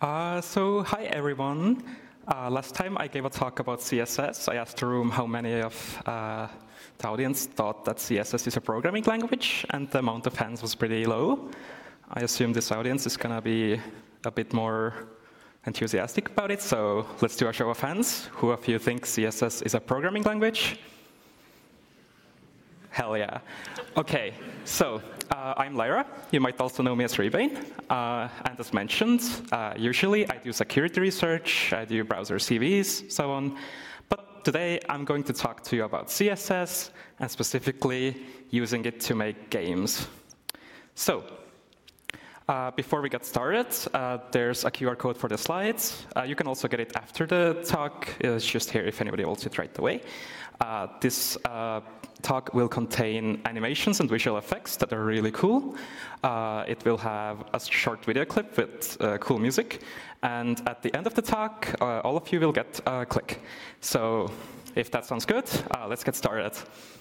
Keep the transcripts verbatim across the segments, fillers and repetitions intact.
Uh, so, hi everyone. Uh, last time I gave a talk about C S S. I asked the room how many of uh, the audience thought that C S S is a programming language, and the amount of hands was pretty low. I assume this audience is going to be a bit more enthusiastic about it, so let's do a show of hands. Who of you think C S S is a programming language? Hell yeah. Okay, so uh, I'm Lyra. You might also know me as Rebane. Uh, and as mentioned, uh, usually I do security research, I do browser C Vs, so on. But today I'm going to talk to you about C S S, and specifically using it to make games. So, uh, before we get started, uh, there's a Q R code for the slides. Uh, you can also get it after the talk. It's just here if anybody wants it right away. Uh, this uh, talk will contain animations and visual effects that are really cool. Uh, it will have a short video clip with uh, cool music. And at the end of the talk, uh, all of you will get a click. So if that sounds good, uh, let's get started.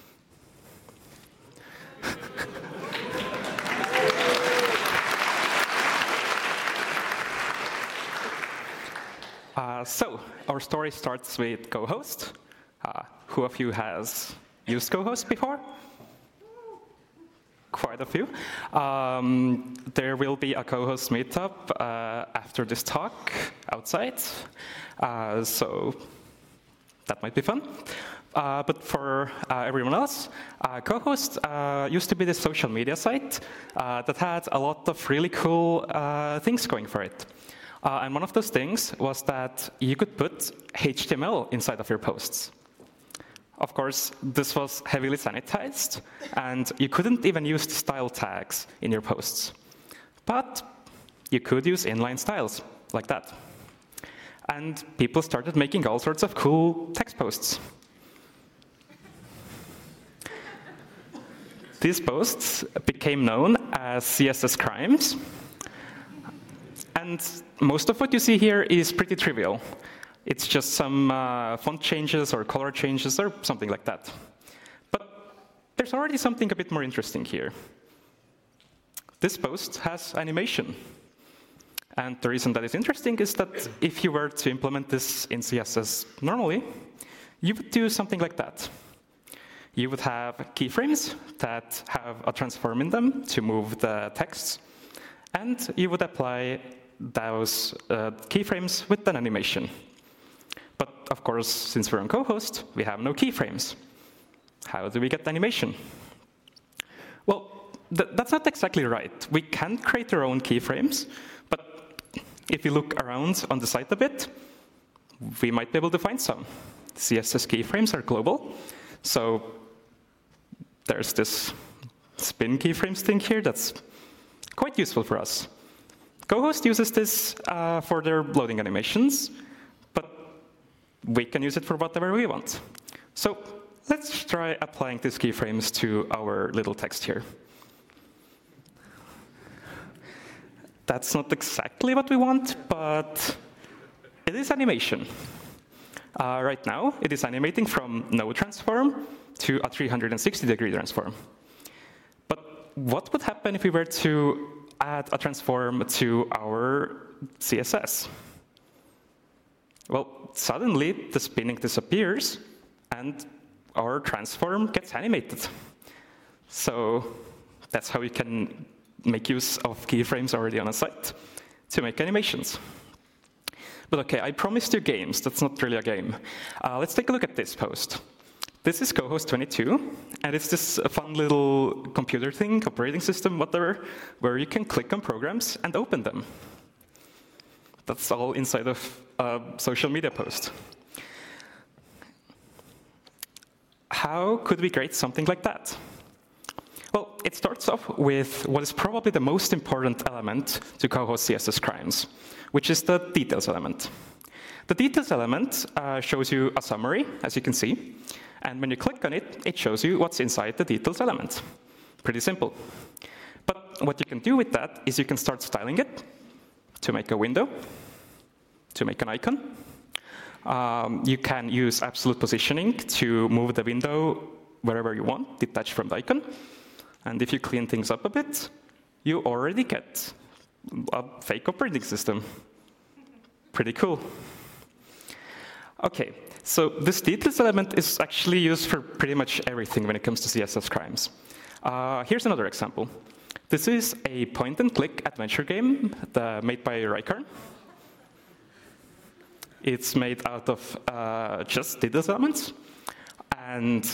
uh, so our story starts with GoHost. Uh, who of you has used GoHost before? Quite a few. Um, there will be a GoHost meetup uh, after this talk outside, uh, so that might be fun. Uh, but for uh, everyone else, uh, GoHost uh, used to be this social media site uh, that had a lot of really cool uh, things going for it. Uh, and one of those things was that you could put H T M L inside of your posts. Of course, this was heavily sanitized, and you couldn't even use style tags in your posts. But you could use inline styles, like that. And people started making all sorts of cool text posts. These posts became known as C S S crimes. And most of what you see here is pretty trivial. It's just some uh, font changes or color changes or something like that. But there's already something a bit more interesting here. This post has animation. And the reason that is interesting is that if you were to implement this in C S S normally, you would do something like that. You would have keyframes that have a transform in them to move the text, and you would apply those uh, keyframes with an animation. But of course, since we're on GoHost, we have no keyframes. How do we get animation? Well, th that's not exactly right. We can create our own keyframes, but if you look around on the site a bit, we might be able to find some. C S S keyframes are global, so there's this spin keyframes thing here that's quite useful for us. GoHost uses this uh, for their loading animations, but we can use it for whatever we want. So let's try applying these keyframes to our little text here. That's not exactly what we want, but it is animation. Uh, right now, it is animating from no transform to a three hundred sixty degree transform. But what would happen if we were to add a transform to our C S S? Well, suddenly the spinning disappears and our transform gets animated. So that's how you can make use of keyframes already on a site to make animations. But okay, I promised you games. That's not really a game. Uh, let's take a look at this post. This is GoHost twenty-two, and it's this fun little computer thing, operating system, whatever, where you can click on programs and open them. That's all inside of a social media post. How could we create something like that? Well, it starts off with what is probably the most important element to GoHost C S S crimes, which is the details element. The details element uh, shows you a summary, as you can see, and when you click on it, it shows you what's inside the details element. Pretty simple. But what you can do with that is you can start styling it to make a window, to make an icon. Um, you can use absolute positioning to move the window wherever you want, detached from the icon. And if you clean things up a bit, you already get a fake operating system. Pretty cool. OK, so this details element is actually used for pretty much everything when it comes to C S S crimes. Uh, here's another example. This is a point-and-click adventure game the, made by Rykarn. It's made out of uh, just details elements. And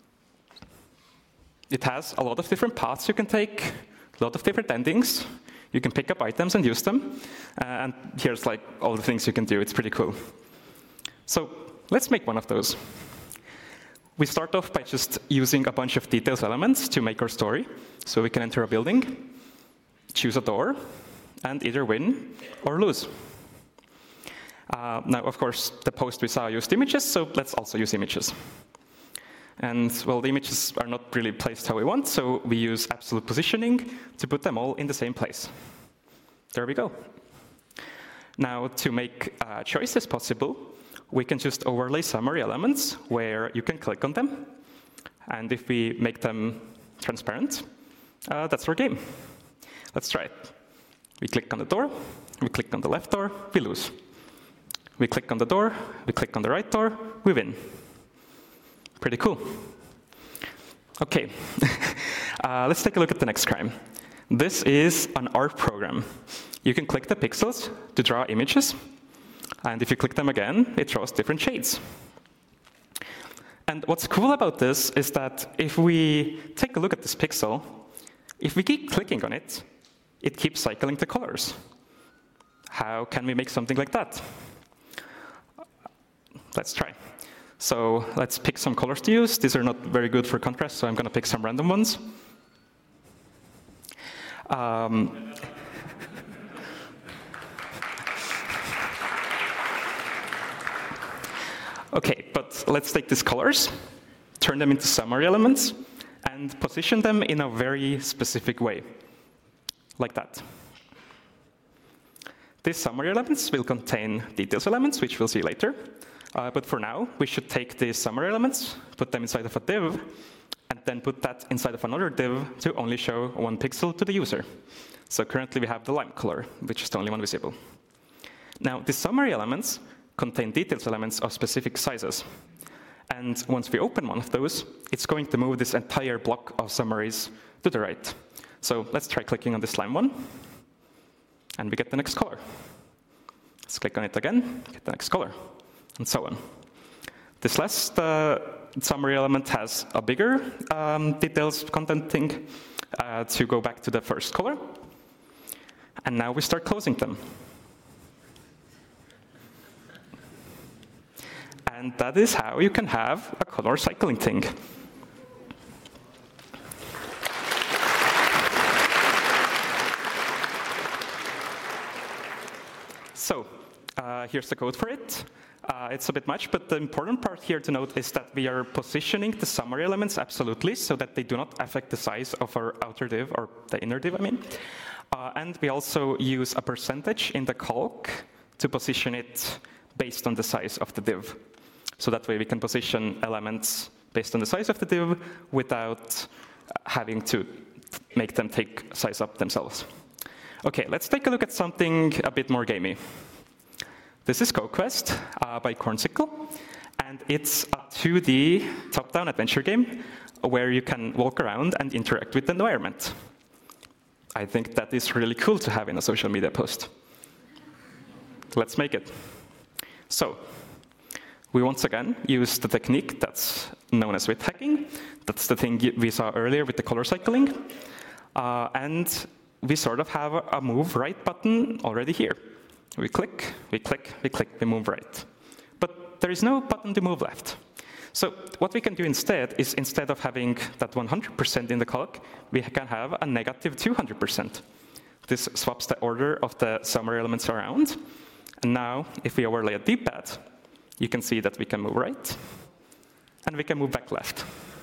it has a lot of different paths you can take, a lot of different endings. You can pick up items and use them. Uh, and here's like all the things you can do. It's pretty cool. So let's make one of those. We start off by just using a bunch of details elements to make our story. So we can enter a building, choose a door, and either win or lose. Uh, now, of course, the post we saw used images, so let's also use images. And, well, the images are not really placed how we want, so we use absolute positioning to put them all in the same place. There we go. Now, to make uh, choices possible, we can just overlay summary elements where you can click on them. And if we make them transparent, uh, that's our game. Let's try it. We click on the door, we click on the left door, we lose. We click on the door, we click on the right door, we win. Pretty cool. OK, uh, let's take a look at the next crime. This is an art program. You can click the pixels to draw images. And if you click them again, it draws different shades. And what's cool about this is that if we take a look at this pixel, if we keep clicking on it, it keeps cycling the colors. How can we make something like that? Let's try. So let's pick some colors to use. These are not very good for contrast, so I'm going to pick some random ones. Um, OK, but let's take these colors, turn them into summary elements, and position them in a very specific way, like that. These summary elements will contain details elements, which we'll see later. Uh, but for now, we should take these summary elements, put them inside of a div, and then put that inside of another div to only show one pixel to the user. So currently, we have the lime color, which is the only one visible. Now, the summary elements contain details elements of specific sizes. And once we open one of those, it's going to move this entire block of summaries to the right. So let's try clicking on this lime one, and we get the next color. Let's click on it again, get the next color, and so on. This last uh, summary element has a bigger um, details content thing uh, to go back to the first color. And now we start closing them. And that is how you can have a color cycling thing. So uh, here's the code for it. Uh, it's a bit much, but the important part here to note is that we are positioning the summary elements absolutely so that they do not affect the size of our outer div, or the inner div, I mean. Uh, and we also use a percentage in the calc to position it based on the size of the div. So that way we can position elements based on the size of the div without having to make them take size up themselves. OK, let's take a look at something a bit more gamey. This is CoQuest uh, by Cornsicle, and it's a two D top-down adventure game where you can walk around and interact with the environment. I think that is really cool to have in a social media post. Let's make it. So we once again use the technique that's known as width hacking. That's the thing we saw earlier with the color cycling. Uh, and we sort of have a move right button already here. We click, we click, we click, we move right. But there is no button to move left. So what we can do instead is, instead of having that one hundred percent in the calc, we can have a negative two hundred percent. This swaps the order of the summary elements around. And now, if we overlay a D-pad, you can see that we can move right, and we can move back left.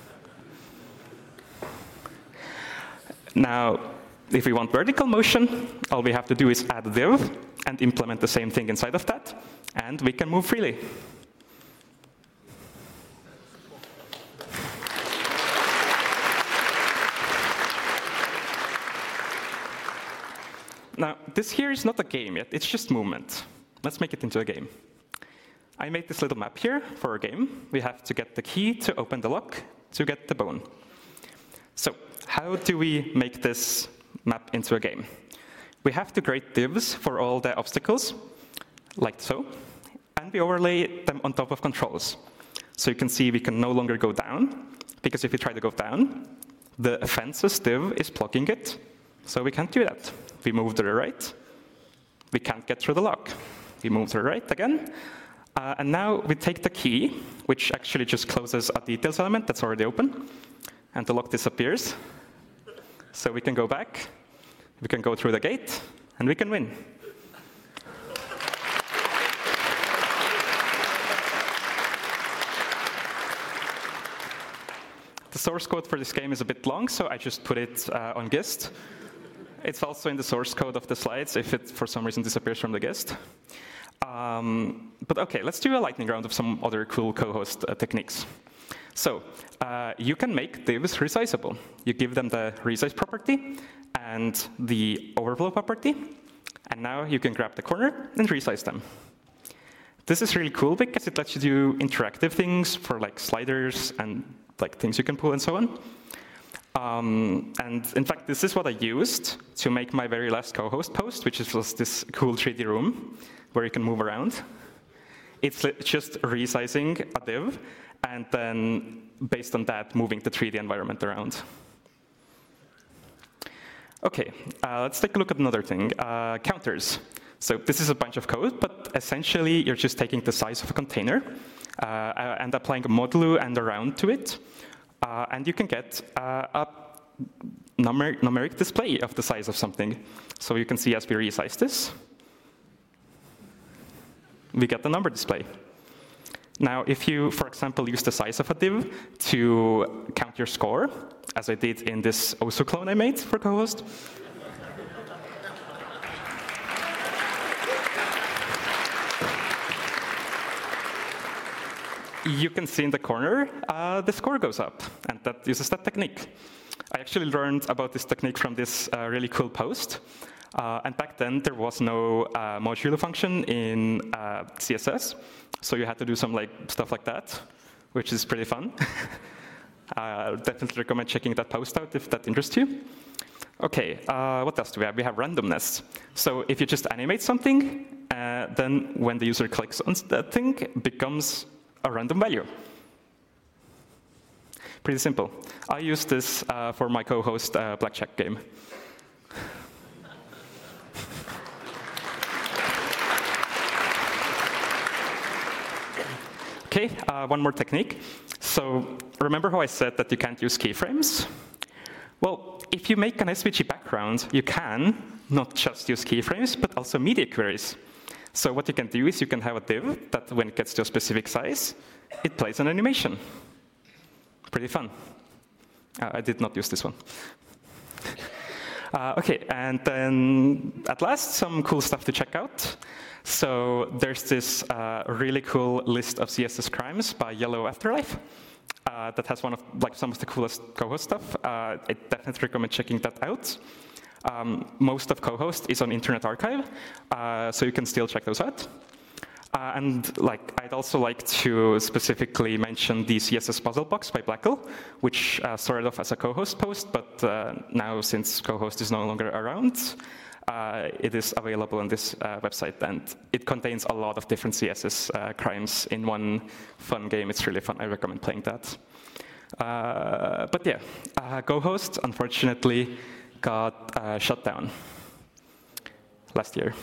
Now, if we want vertical motion, all we have to do is add a div and implement the same thing inside of that, and we can move freely. Now, this here is not a game yet, it's just movement. let's make it into a game. I made this little map here for a game. We have to get the key to open the lock to get the bone. So how do we make this map into a game? We have to create divs for all the obstacles, like so, and we overlay them on top of controls. So you can see we can no longer go down, because if we try to go down, the fences div is blocking it, so we can't do that. We move to the right, we can't get through the lock. We move to the right again, uh, and now we take the key, which actually just closes a details element that's already open, and the lock disappears. So we can go back, we can go through the gate, and we can win. The source code for this game is a bit long, so I just put it uh, on Gist. It's also in the source code of the slides if it, for some reason, disappears from the Gist. Um, but OK, let's do a lightning round of some other cool co-host uh, techniques. So uh, you can make divs resizable. You give them the resize property and the overflow property, and now you can grab the corner and resize them. This is really cool because it lets you do interactive things for like sliders and like things you can pull and so on. Um, and in fact, this is what I used to make my very last co-host post, which was this cool three D room where you can move around. It's just resizing a div, and then based on that, moving the three D environment around. OK, uh, let's take a look at another thing, uh, counters. So this is a bunch of code, but essentially you're just taking the size of a container uh, and applying a modulo and a round to it. Uh, and you can get uh, a numer numeric display of the size of something. So you can see as we resize this, we get the number display. Now, if you, for example, use the size of a div to count your score, as I did in this Osu clone I made for co-host, you can see in the corner uh, the score goes up, and that uses that technique. I actually learned about this technique from this uh, really cool post. Uh, and back then, there was no uh, modulo function in uh, C S S, so you had to do some like stuff like that, which is pretty fun. uh, definitely recommend checking that post out if that interests you. OK, uh, what else do we have? We have randomness. So if you just animate something, uh, then when the user clicks on that thing, it becomes a random value. Pretty simple. I use this uh, for my co-host uh, blackjack game. OK, uh, one more technique. So remember how I said that you can't use keyframes? Well, if you make an S V G background, you can not just use keyframes, but also media queries. So what you can do is you can have a div that when it gets to a specific size, it plays an animation. Pretty fun. Uh, I did not use this one. uh, OK, and then at last, some cool stuff to check out. So there's this uh, really cool list of C S S crimes by Yellow Afterlife uh, that has one of like some of the coolest co-host stuff. Uh, I definitely recommend checking that out. Um, most of co-host is on Internet Archive, uh, so you can still check those out. Uh, and like, I'd also like to specifically mention the C S S puzzle box by Blackle, which uh, started off as a co-host post, but uh, now since co-host is no longer around, uh, it is available on this uh, website, and it contains a lot of different C S S uh, crimes in one fun game. It's really fun. I recommend playing that. Uh, but yeah, uh, co-host, unfortunately, got uh, shut down last year.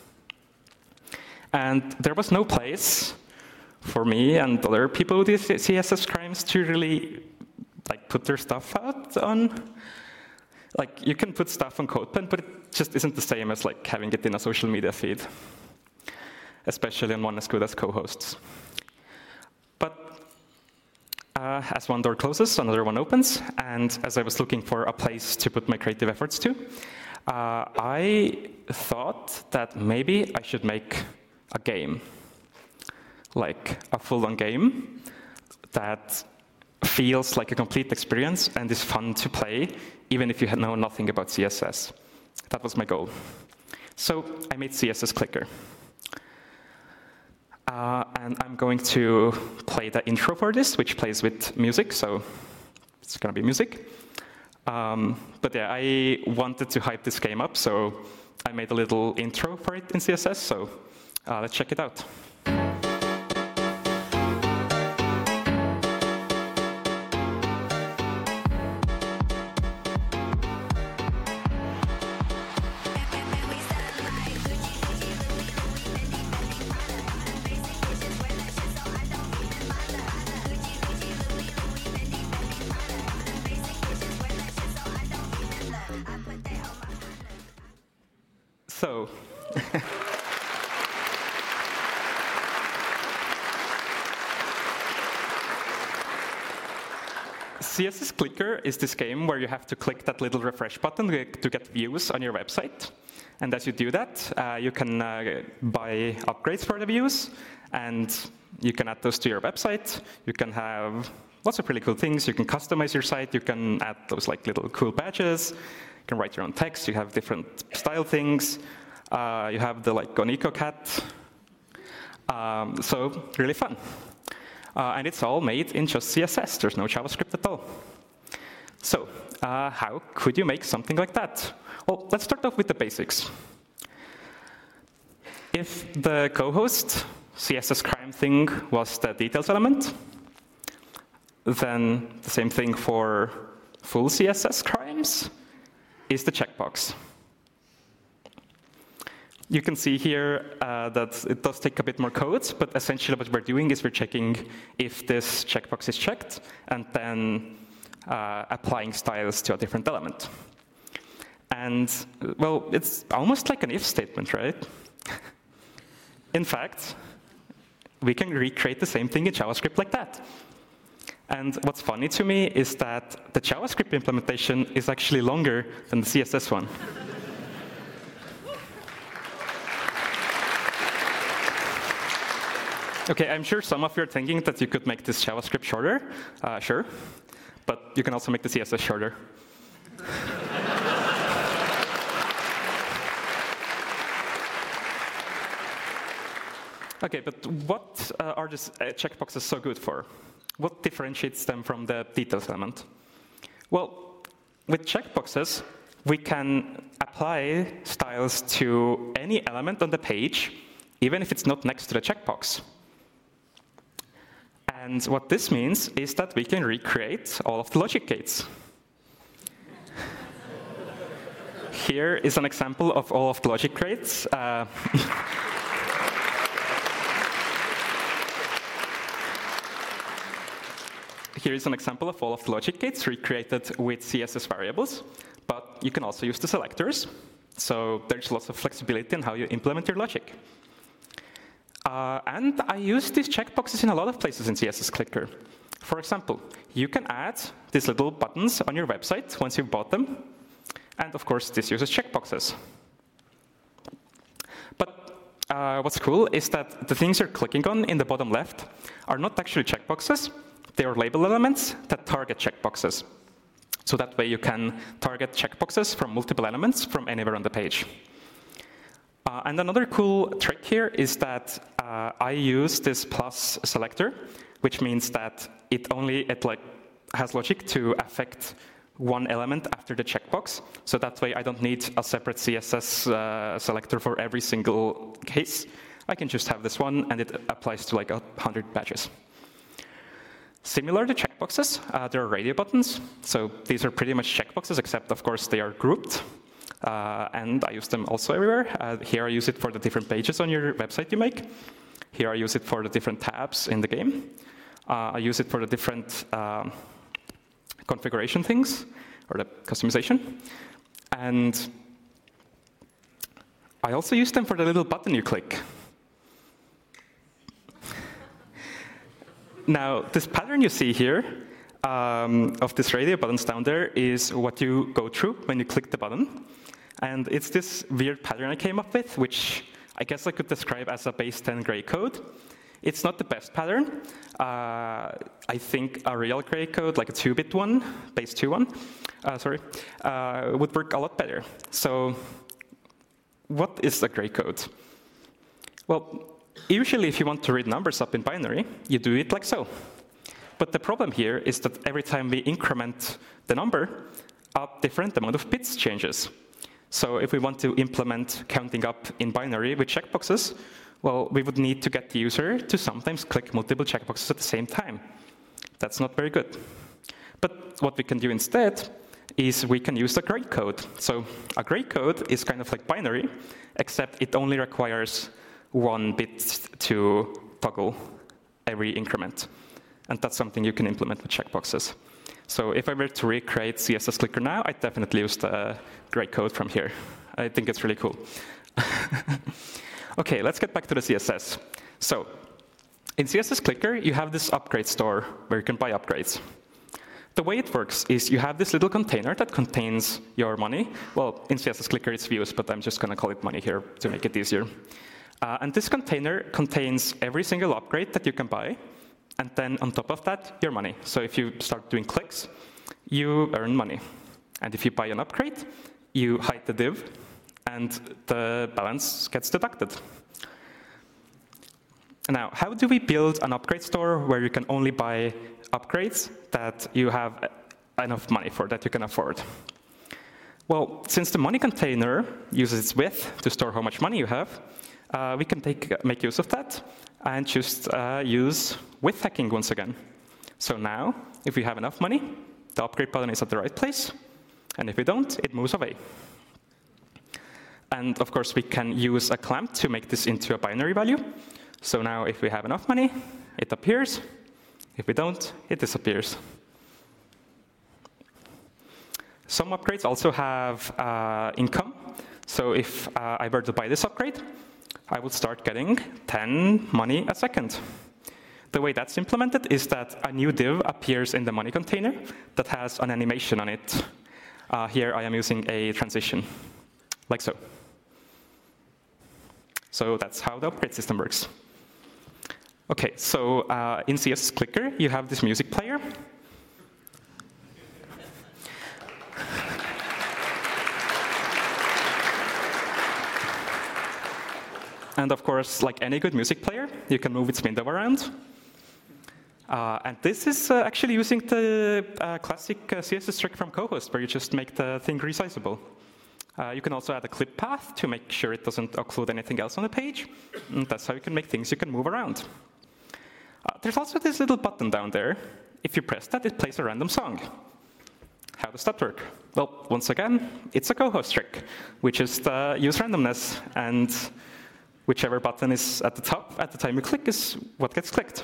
And there was no place for me and other people with C S S crimes to really like put their stuff out on. Like, you can put stuff on CodePen, but it just isn't the same as like having it in a social media feed, especially on one as good as co-hosts. But uh, as one door closes, another one opens. And as I was looking for a place to put my creative efforts to, uh, I thought that maybe I should make a game, like a full-on game that feels like a complete experience and is fun to play, even if you know nothing about C S S. That was my goal. So I made C S S Clicker. Uh, and I'm going to play the intro for this, which plays with music, so it's going to be music. Um, but yeah, I wanted to hype this game up, so I made a little intro for it in C S S, so uh, let's check it out. So, C S S Clicker is this game where you have to click that little refresh button to get views on your website. And as you do that, uh, you can uh, buy upgrades for the views, and you can add those to your website. You can have lots of really cool things. You can customize your site. You can add those like little cool badges. You can write your own text. You have different style things. Uh, you have the like Goniko cat. Um, so really fun. Uh, and it's all made in just C S S. There's no JavaScript at all. So uh, how could you make something like that? Well, let's start off with the basics. If the co-host C S S crime thing was the details element, then the same thing for full C S S crimes is the checkbox. You can see here uh, that it does take a bit more code, but essentially what we're doing is we're checking if this checkbox is checked, and then uh, applying styles to a different element. And, well, it's almost like an if statement, right? In fact, we can recreate the same thing in JavaScript like that. And what's funny to me is that the JavaScript implementation is actually longer than the C S S one. Okay, I'm sure some of you are thinking that you could make this JavaScript shorter. Uh, sure. But you can also make the C S S shorter. Okay, but what uh, are these uh, checkboxes so good for? What differentiates them from the details element? Well, with checkboxes, we can apply styles to any element on the page, even if it's not next to the checkbox. And what this means is that we can recreate all of the logic gates. Here is an example of all of the logic gates. Uh, Here is an example of all of the logic gates recreated with C S S variables, but you can also use the selectors. So there's lots of flexibility in how you implement your logic. Uh, and I use these checkboxes in a lot of places in C S S Clicker. For example, you can add these little buttons on your website once you've bought them. And of course, this uses checkboxes. But uh, what's cool is that the things you're clicking on in the bottom left are not actually checkboxes. They are label elements that target checkboxes. So that way you can target checkboxes from multiple elements from anywhere on the page. Uh, and another cool trick here is that uh, I use this plus selector, which means that it only it like has logic to affect one element after the checkbox. So that way I don't need a separate C S S uh, selector for every single case. I can just have this one, and it applies to like a hundred badges. Similar to checkboxes, uh, there are radio buttons. So these are pretty much checkboxes, except of course they are grouped. Uh, and I use them also everywhere. Uh, here I use it for the different pages on your website you make. Here I use it for the different tabs in the game. Uh, I use it for the different um, configuration things, or the customization. And I also use them for the little button you click. Now, this pattern you see here um, of these radio buttons down there is what you go through when you click the button. And it's this weird pattern I came up with, which I guess I could describe as a base ten gray code. It's not the best pattern. Uh, I think a real gray code, like a two bit one, base two one, uh, sorry, uh, would work a lot better. So what is a gray code? Well, Usually, if you want to read numbers up in binary, you do it like so. But the problem here is that every time we increment the number, a different amount of bits changes. So if we want to implement counting up in binary with checkboxes, well, we would need to get the user to sometimes click multiple checkboxes at the same time. That's not very good. But what we can do instead is we can use a gray code. So a gray code is kind of like binary, except it only requires one bit to toggle every increment. And that's something you can implement with checkboxes. So if I were to recreate C S S Clicker now, I'd definitely use the gray code from here. I think it's really cool. OK, let's get back to the C S S. So in C S S Clicker, you have this upgrade store where you can buy upgrades. The way it works is you have this little container that contains your money. Well, in C S S Clicker, it's views, but I'm just going to call it money here to make it easier. Uh, and this container contains every single upgrade that you can buy, and then on top of that, your money. So if you start doing clicks, you earn money. And if you buy an upgrade, you hide the div, and the balance gets deducted. Now, how do we build an upgrade store where you can only buy upgrades that you have enough money for, that you can afford? Well, since the money container uses its width to store how much money you have, uh, we can take, make use of that and just uh, use width hacking once again. So now, if we have enough money, the upgrade button is at the right place, and if we don't, it moves away. And of course, we can use a clamp to make this into a binary value. So now, if we have enough money, it appears. If we don't, it disappears. Some upgrades also have uh, income. So if uh, I were to buy this upgrade, I would start getting ten money a second. The way that's implemented is that a new div appears in the money container that has an animation on it. Uh, here I am using a transition, like so. So that's how the upgrade system works. OK, so uh, in C S S Clicker, you have this music player. And of course, like any good music player, you can move its window around. Uh, and this is uh, actually using the uh, classic uh, C S S trick from Cohost, where you just make the thing resizable. Uh, you can also add a clip path to make sure it doesn't occlude anything else on the page. And that's how you can make things you can move around. Uh, there's also this little button down there. If you press that, it plays a random song. How does that work? Well, once again, it's a Cohost trick, which is the use randomness. And whichever button is at the top at the time you click is what gets clicked.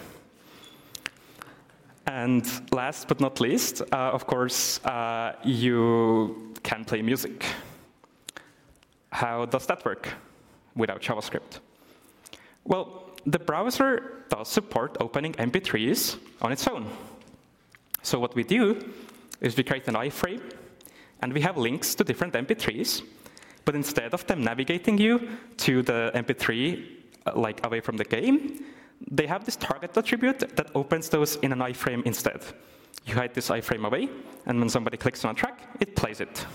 And last but not least, uh, of course, uh, you can play music. How does that work without JavaScript? Well, the browser does support opening M P threes on its own. So what we do is we create an iframe, and we have links to different M P threes. But instead of them navigating you to the M P three, uh, like away from the game, they have this target attribute that opens those in an iframe instead. You hide this iframe away, and when somebody clicks on a track, it plays it.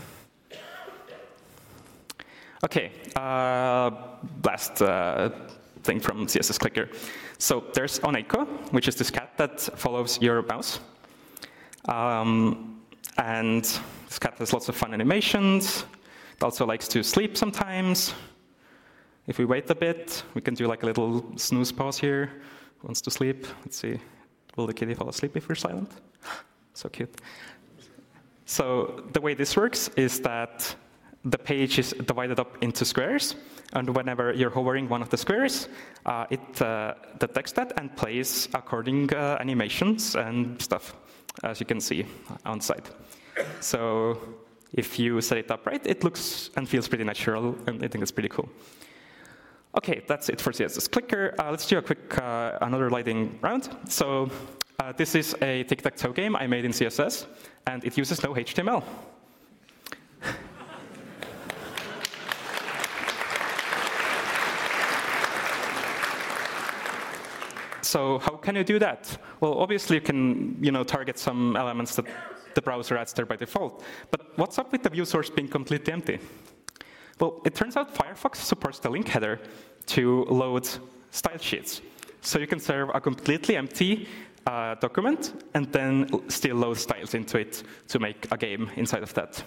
OK, uh, last uh, thing from C S S Clicker. So there's Oneiko, which is this cat that follows your mouse. Um, and this cat has lots of fun animations. It also likes to sleep sometimes. If we wait a bit, we can do like a little snooze pause here. Wants to sleep. Let's see. Will the kitty fall asleep if we're silent? So cute. So the way this works is that the page is divided up into squares. And whenever you're hovering one of the squares, uh, it uh, detects that and plays according uh, animations and stuff, as you can see on site. So if you set it up right, it looks and feels pretty natural, and I think it's pretty cool. OK, that's it for C S S Clicker. Uh, let's do a quick uh, another lighting round. So uh, this is a tic-tac-toe game I made in C S S, and it uses no H T M L. So how can you do that? Well, obviously, you can you know, target some elements that the browser adds there by default. But what's up with the view source being completely empty? Well, it turns out Firefox supports the link header to load style sheets. So you can serve a completely empty uh, document and then still load styles into it to make a game inside of that.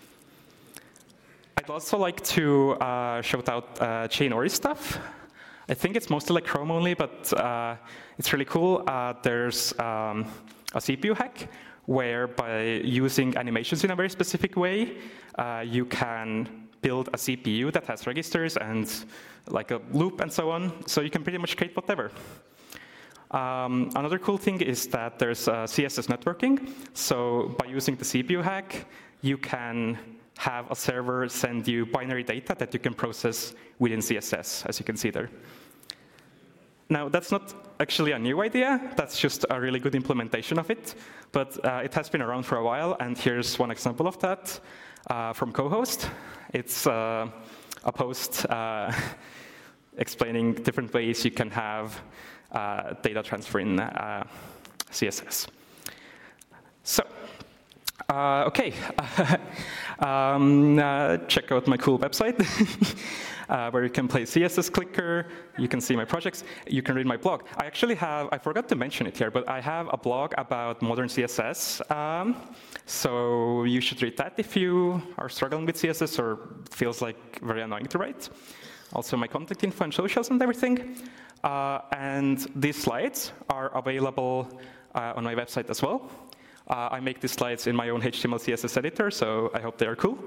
I'd also like to uh, shout out uh, Chainori stuff. I think it's mostly like Chrome only, but uh, it's really cool. Uh, there's um, a C P U hack where by using animations in a very specific way, uh, you can build a C P U that has registers and like a loop and so on. So you can pretty much create whatever. Um, another cool thing is that there's uh, C S S networking. So by using the C P U hack, you can have a server send you binary data that you can process within C S S, as you can see there. Now, that's not actually a new idea. That's just a really good implementation of it. But uh, it has been around for a while, and here's one example of that uh, from CoHost. It's uh, a post uh, explaining different ways you can have uh, data transfer in uh, C S S. So, uh, OK. um, uh, check out my cool website. Uh, where you can play C S S Clicker, you can see my projects, you can read my blog. I actually have, I forgot to mention it here, but I have a blog about modern C S S. Um, so you should read that if you are struggling with C S S or feels like very annoying to write. Also my contact info and socials and everything. Uh, and these slides are available uh, on my website as well. Uh, I make these slides in my own H T M L C S S editor, so I hope they are cool.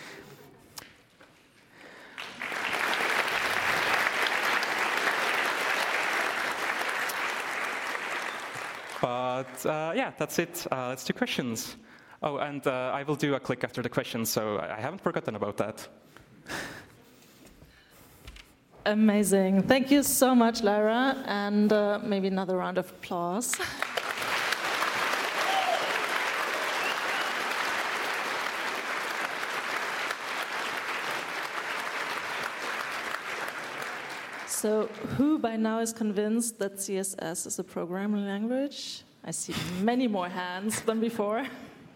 But uh, yeah, that's it. Uh, let's do questions. Oh, and uh, I will do a click after the questions, so I haven't forgotten about that. Amazing. Thank you so much, Lyra. And uh, maybe another round of applause. So who by now is convinced that C S S is a programming language? I see many more hands than before.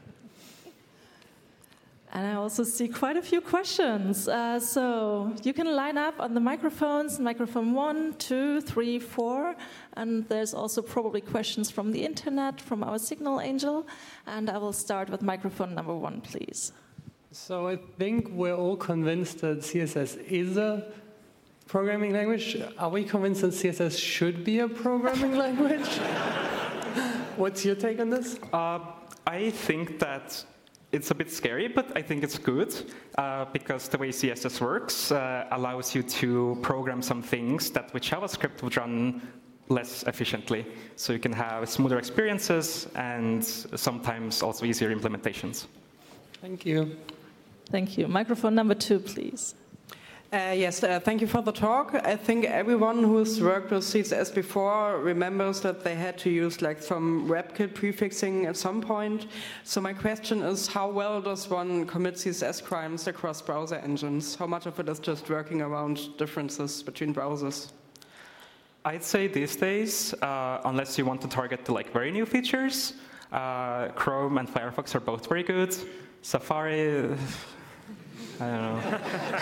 And I also see quite a few questions. Uh, so you can line up on the microphones, microphone one, two, three, four. And there's also probably questions from the internet, from our Signal Angel. And I will start with microphone number one, please. So I think we're all convinced that C S S is a programming language. Are we convinced that C S S should be a programming language? What's your take on this? Uh, I think that it's a bit scary, but I think it's good uh, because the way C S S works uh, allows you to program some things that with JavaScript would run less efficiently. So you can have smoother experiences and sometimes also easier implementations. Thank you. Thank you. Microphone number two, please. Uh, yes, uh, thank you for the talk. I think everyone who's worked with C S S before remembers that they had to use like some WebKit prefixing at some point. So my question is, how well does one commit C S S crimes across browser engines? How much of it is just working around differences between browsers? I'd say these days, uh, unless you want to target the like very new features, uh, Chrome and Firefox are both very good. Safari, I don't know.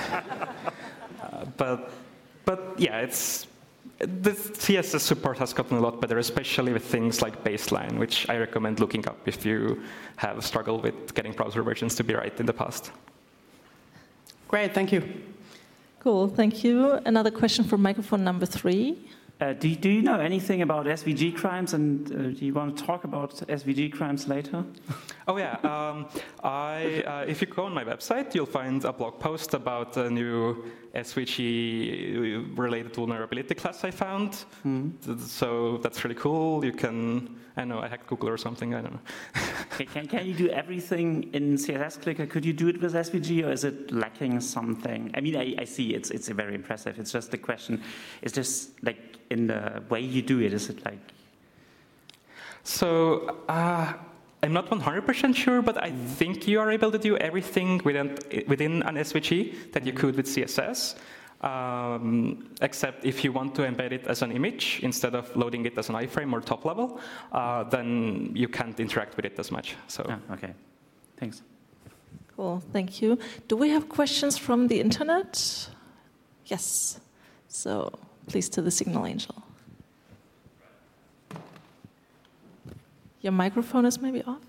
uh, but, but yeah, it's the C S S support has gotten a lot better, especially with things like Baseline, which I recommend looking up if you have struggled with getting browser versions to be right in the past. Great, thank you. Cool, thank you. Another question for microphone number three. Uh, do, do you know anything about S V G crimes, and uh, do you want to talk about S V G crimes later? Oh yeah, um, I, uh, if you go on my website, you'll find a blog post about a new S V G-related vulnerability class I found. Mm-hmm. So that's really cool. You can, I don't know, I hacked Google or something, I don't know. can, can you do everything in C S S Clicker? Could you do it with S V G, or is it lacking something? I mean, I, I see it's, it's very impressive. It's just the question, is this like, in the way you do it, is it like? So uh, I'm not one hundred percent sure, but I think you are able to do everything within, within an S V G that you could with C S S, um, except if you want to embed it as an image instead of loading it as an iframe or top level, uh, then you can't interact with it as much. So. Oh, okay, thanks. Cool, thank you. Do we have questions from the internet? Yes. So please, to the Signal Angel. Your microphone is maybe off?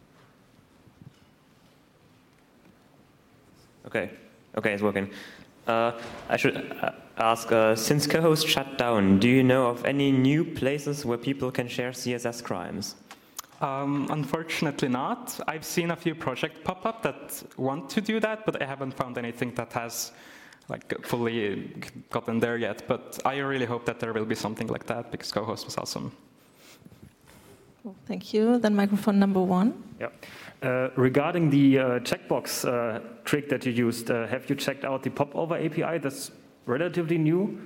Okay, okay, it's working. Uh, I should uh, ask, uh, since Cohost shut down, do you know of any new places where people can share C S S crimes? Um, unfortunately not. I've seen a few projects pop up that want to do that, but I haven't found anything that has like fully gotten there yet. But I really hope that there will be something like that, because Cohost was awesome. Cool, thank you. Then microphone number one. Yeah. Uh, regarding the uh, checkbox uh, trick that you used, uh, have you checked out the popover A P I? That's relatively new.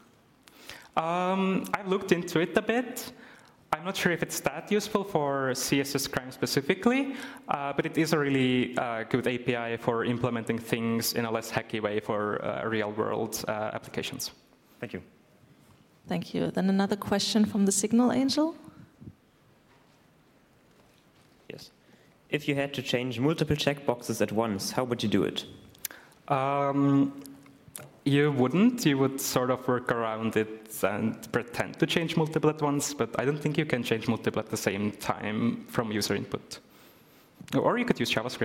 Um, I've looked into it a bit. I'm not sure if it's that useful for C S S crime specifically, uh, but it is a really uh, good A P I for implementing things in a less hacky way for uh, real-world uh, applications. Thank you. Thank you. Then another question from the Signal Angel. Yes. If you had to change multiple checkboxes at once, how would you do it? Um, you wouldn't. You would sort of work around it and pretend to change multiple at once, but I don't think you can change multiple at the same time from user input. Or you could use JavaScript.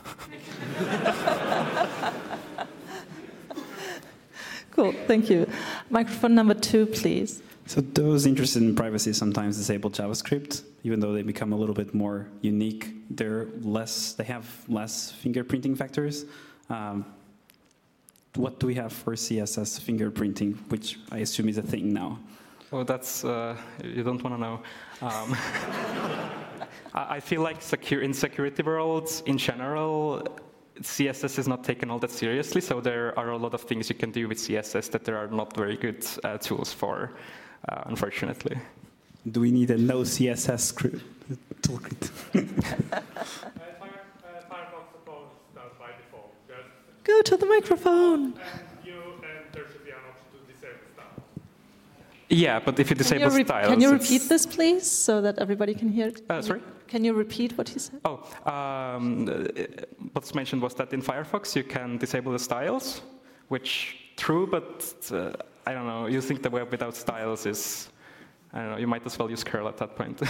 Cool, thank you. Microphone number two, please. So those interested in privacy sometimes disable JavaScript, even though they become a little bit more unique. They're less. They have less fingerprinting factors. Um, what do we have for C S S fingerprinting, which I assume is a thing now? Oh, that's uh, you don't want to know. Um, I feel like secure in security worlds in general, C S S is not taken all that seriously. So there are a lot of things you can do with C S S that there are not very good uh, tools for. Uh, unfortunately. Do we need a no C S S script toolkit? Firefox supports that by default. Just Go to the microphone. and you and there should be an option to disable stuff. Yeah, but if you disable Can you, re- styles, can you it's- repeat this, please, so that everybody can hear it? Uh, sorry? Can you repeat what you said? Oh, um, what's mentioned was that in Firefox you can disable the styles, which true, but uh, I don't know. Using the web without styles is, I don't know. You might as well use curl at that point.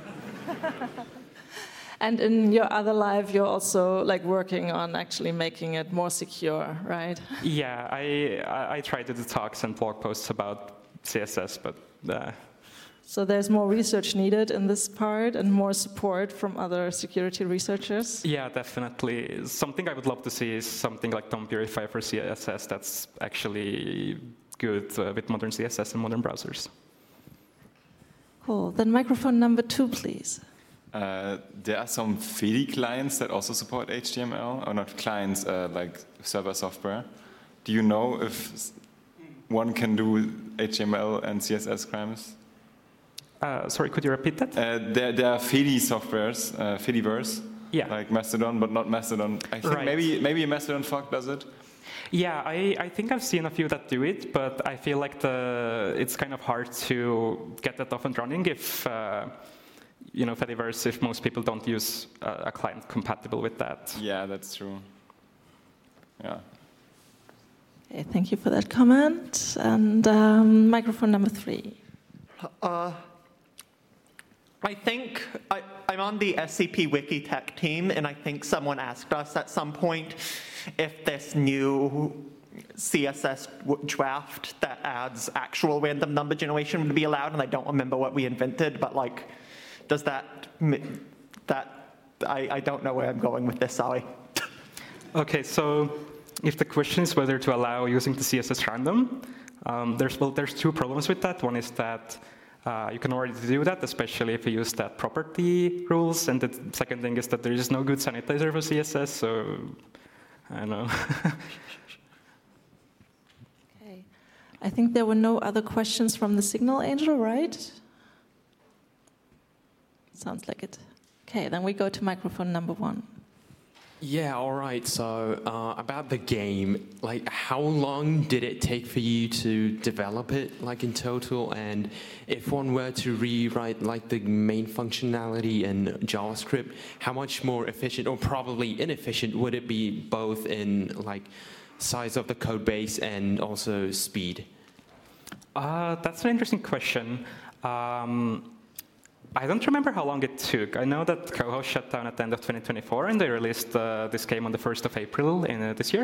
And in your other life, you're also like working on actually making it more secure, right? Yeah, I, I I try to do talks and blog posts about C S S, but. Uh, So there's more research needed in this part and more support from other security researchers? Yeah, definitely. Something I would love to see is something like DOM Purify for C S S that's actually good uh, with modern C S S and modern browsers. Cool. Then microphone number two, please. Uh, there are some F E D I clients that also support H T M L, or not clients, uh, like server software. Do you know if one can do H T M L and C S S crimes? Uh, sorry, could you repeat that? Uh, there, there are F E D I softwares, uh, Fediverse, Yeah. like Mastodon, but not Mastodon. I think Right. maybe maybe Mastodon Fork does it. Yeah, I, I think I've seen a few that do it, but I feel like the it's kind of hard to get that off and running if, uh, you know, Fediverse, if most people don't use a, a client compatible with that. Yeah, that's true. Yeah. Okay, thank you for that comment. And um, microphone number three. Uh, I think I, I'm on the S C P Wikitech team, and I think someone asked us at some point if this new C S S w- draft that adds actual random number generation would be allowed, and I don't remember what we invented, but like, does that, m- that, I, I don't know where I'm going with this, sorry. Okay, so if the question is whether to allow using the C S S random, um, there's well, there's two problems with that. One is that uh, you can already do that, especially if you use that property rules. And the second thing is that there is no good sanitizer for C S S, so I don't know. Okay. I think there were no other questions from the Signal Angel, right? Sounds like it. Okay, then we go to microphone number one. Yeah, all right. So uh, about the game, like how long did it take for you to develop it, like in total? And if one were to rewrite like the main functionality in JavaScript, how much more efficient or probably inefficient would it be, both in like size of the code base and also speed? Uh, that's an interesting question. Um, I don't remember how long it took. I know that Coho shut down at the end of twenty twenty-four, and they released uh, this game on the first of April in uh, this year.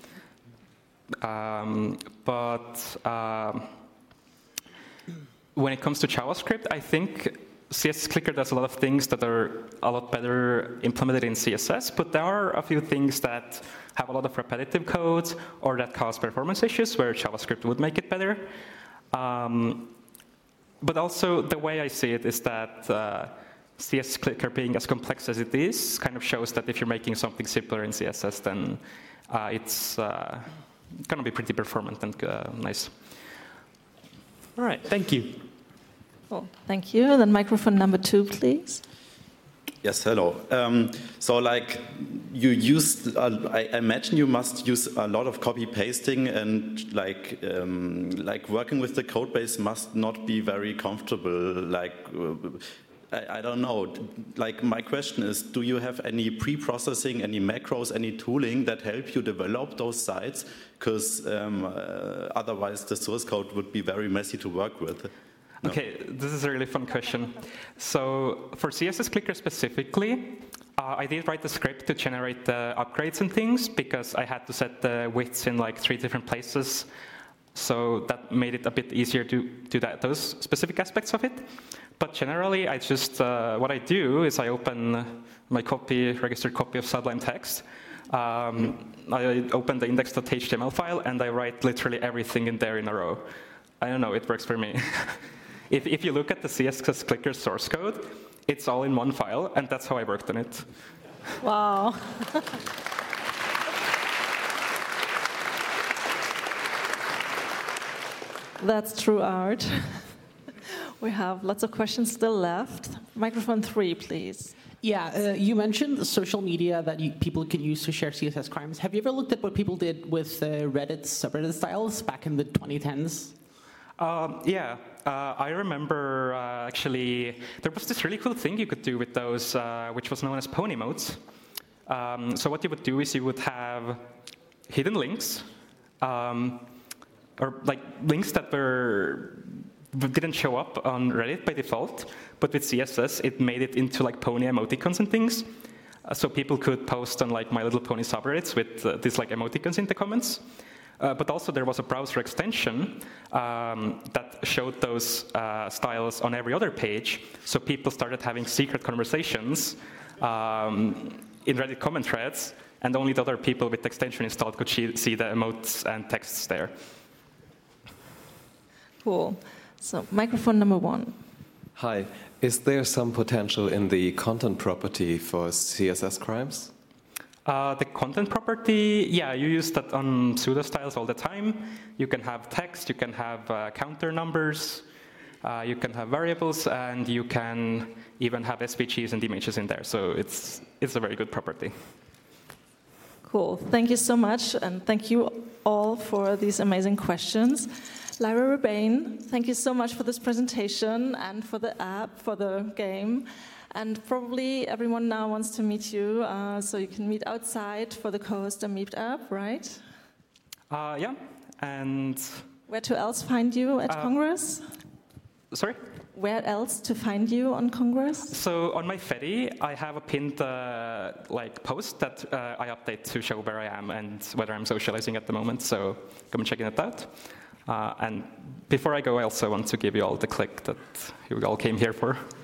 Um, but um, when it comes to JavaScript, I think C S S Clicker does a lot of things that are a lot better implemented in C S S, but there are a few things that have a lot of repetitive code or that cause performance issues where JavaScript would make it better. Um, but also the way I see it is that uh, C S S Clicker being as complex as it is kind of shows that if you're making something simpler in C S S, then uh, it's uh, going to be pretty performant and uh, nice. All right, thank you. Cool. Thank you. Then microphone number two, please. Yes, hello. Um, so, like, you used, uh, I imagine you must use a lot of copy pasting, and like, um, like working with the code base must not be very comfortable. Like, uh, I, I don't know. Like, my question is, do you have any pre-processing, any macros, any tooling that help you develop those sites? Because um, uh, otherwise, the source code would be very messy to work with. No. Okay, this is a really fun question. So for C S S Clicker specifically, uh, I did write the script to generate the upgrades and things because I had to set the widths in like three different places. So that made it a bit easier to do that, those specific aspects of it. But generally, I just, uh, what I do is I open my copy, registered copy of Sublime Text. Um, I open the index dot H T M L file and I write literally everything in there in a row. I don't know, it works for me. If, if you look at the C S S Clicker source code, it's all in one file, and that's how I worked on it. Wow. That's true art. We have lots of questions still left. Microphone three, please. Yeah, uh, you mentioned social media that you, people can use to share C S S crimes. Have you ever looked at what people did with uh, Reddit subreddit styles back in the twenty tens? Um, yeah, uh, I remember uh, actually there was this really cool thing you could do with those, uh, which was known as pony modes. Um, so what you would do is you would have hidden links, um, or like links that were didn't show up on Reddit by default, but with C S S it made it into like pony emoticons and things. Uh, so people could post on like My Little Pony subreddits with uh, these like emoticons in the comments. Uh, but also there was a browser extension um, that showed those uh, styles on every other page. So people started having secret conversations um, in Reddit comment threads, and only the other people with the extension installed could see the emotes and texts there. Cool. So microphone number one. Hi. Is there some potential in the content property for C S S crimes? Uh, the content property, yeah, you use that on pseudo-styles all the time. You can have text, you can have uh, counter numbers, uh, you can have variables, and you can even have S V Gs and images in there. So it's, it's a very good property. Cool. Thank you so much, and thank you all for these amazing questions. Lyra Rebane, thank you so much for this presentation and for the app, for the game. And probably everyone now wants to meet you, uh, so you can meet outside for the Cohoster Meetup, right? Uh, yeah, and... Where to else find you at uh, Congress? Sorry? Where else to find you on Congress? So on my Fedi, I have a pinned uh, like post that uh, I update to show where I am and whether I'm socializing at the moment, so come and check it out. Uh, and before I go, I also want to give you all the click that you all came here for.